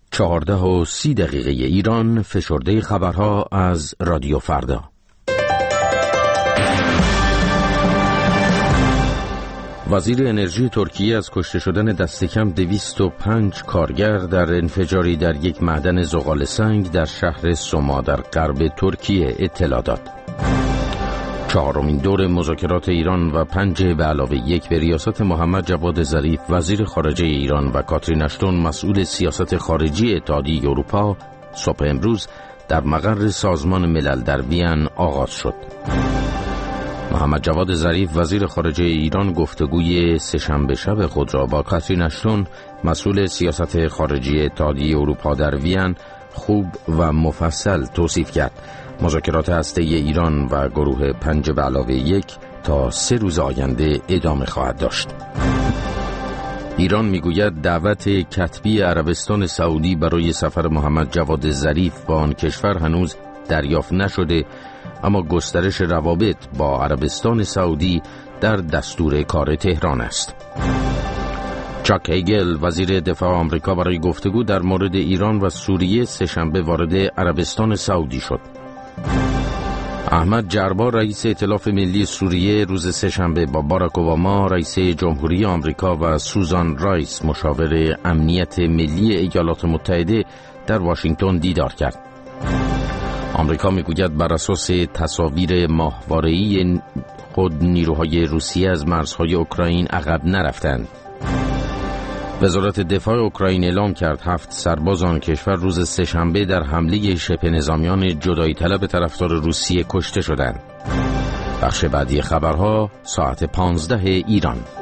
14:30 ایران. فشرده خبرها از رادیو فردا. وزیر انرژی ترکیه از کشته شدن دست کم 205 کارگر در انفجاری در یک معدن زغال سنگ در شهر سوما در غرب ترکیه اطلاع داد. چهارمین دور مذاکرات ایران و 5+1 به ریاست محمد جواد ظریف وزیر خارجه ایران و کاترین اشتون مسئول سیاست خارجی اتحادیه اروپا صبح امروز در مقر سازمان ملل در وین آغاز شد. محمد جواد ظریف وزیر خارجه ایران گفتگوی سه‌شنبه شب خود را با کاترین اشتون مسئول سیاست خارجی اتحادیه اروپا در وین خوب و مفصل توصیف کرد. مذاکرات هسته‌ای ایران و گروه 5+1 تا 3 روز آینده ادامه خواهد داشت. ایران میگوید دعوت کتبی عربستان سعودی برای سفر محمد جواد ظریف با آن کشور هنوز دریافت نشده، اما گسترش روابط با عربستان سعودی در دستور کار تهران است. چاک هیگل وزیر دفاع آمریکا برای گفتگو در مورد ایران و سوریه سه‌شنبه وارد عربستان سعودی شد. احمد جربا رئیس ائتلاف ملی سوریه روز سه‌شنبه با باراک اوباما رئیس جمهوری آمریکا و سوزان رایس مشاور امنیت ملی ایالات متحده در واشنگتن دیدار کرد. آمریکا میگوید بر اساس تصاویر ماهواره‌ای خود نیروهای روسیه از مرزهای اوکراین عقب نرفتند. وزارت دفاع اوکراین اعلام کرد 7 سرباز آن کشور روز سه‌شنبه در حمله شبه نظامیان جدایی طلب طرفدار روسیه کشته شدند. بخش بعدی خبرها ساعت 15 ایران.